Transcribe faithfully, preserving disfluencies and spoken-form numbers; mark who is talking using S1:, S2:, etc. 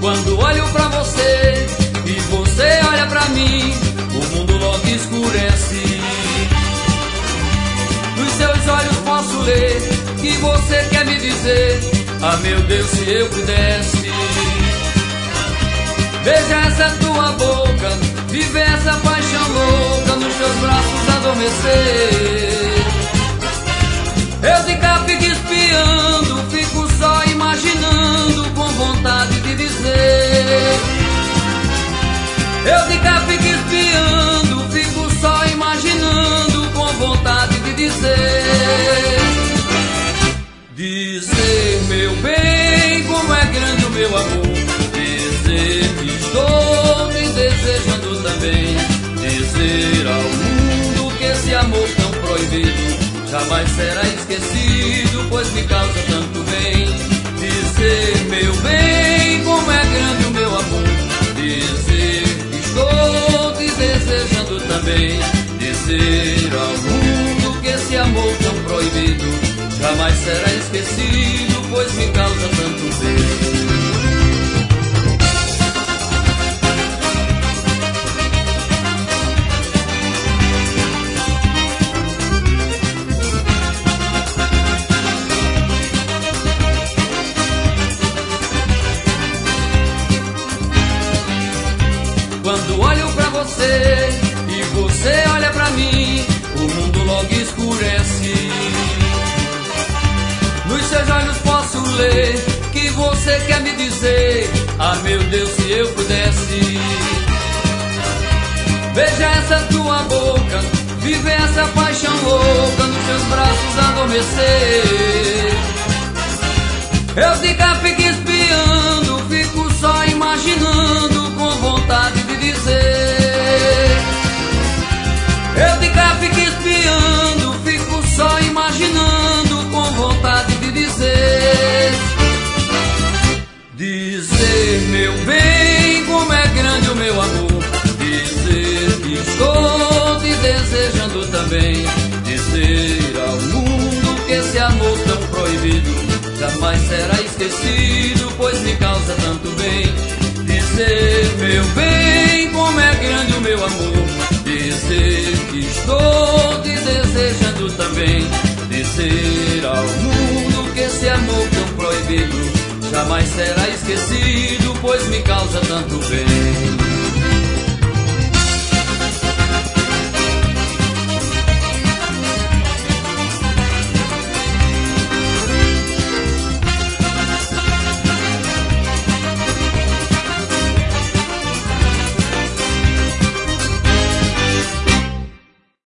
S1: Quando olho pra você e você olha pra mim, o mundo logo escurece. Nos seus olhos posso ler que você quer me dizer: ah, meu Deus, se eu pudesse beijar essa tua boca, viver essa paixão louca, nos teus braços adormecer. Eu de cá fico espiando, fico só imaginando, com vontade de dizer. Eu de cá fico espiando, fico só imaginando, com vontade de dizer. Dizer, meu bem, como é grande o meu amor. Dizer que estou te desejando também. Dizer ao mundo que esse amor tão proibido jamais será esquecido, pois me causa tanto bem. Dizer, meu bem, como é grande o meu amor. Dizer que estou te desejando também. Dizer ao mundo que esse amor tão proibido jamais será esquecido, pois me causa tanto bem. Quando olho pra você e você olha pra mim, o mundo logo escurece. Nos seus olhos posso ler que você quer me dizer: ah, meu Deus, se eu pudesse beijar essa tua boca, viver essa paixão louca, nos teus braços adormecer. Eu de cá fico espiando, fico só imaginando, com vontade de dizer. Eu de cá fico espiando, fico só imaginando, com vontade de dizer. Dizer, meu bem, como é grande o meu amor. Dizer que estou te desejando também. Dizer ao mundo que esse amor tão proibido jamais será esquecido, pois me causa tanto bem. Dizer, meu bem, como é grande o meu amor. Dizer que estou te desejando também. Dizer ao mundo que esse amor tão proibido jamais será esquecido, pois me causa tanto bem.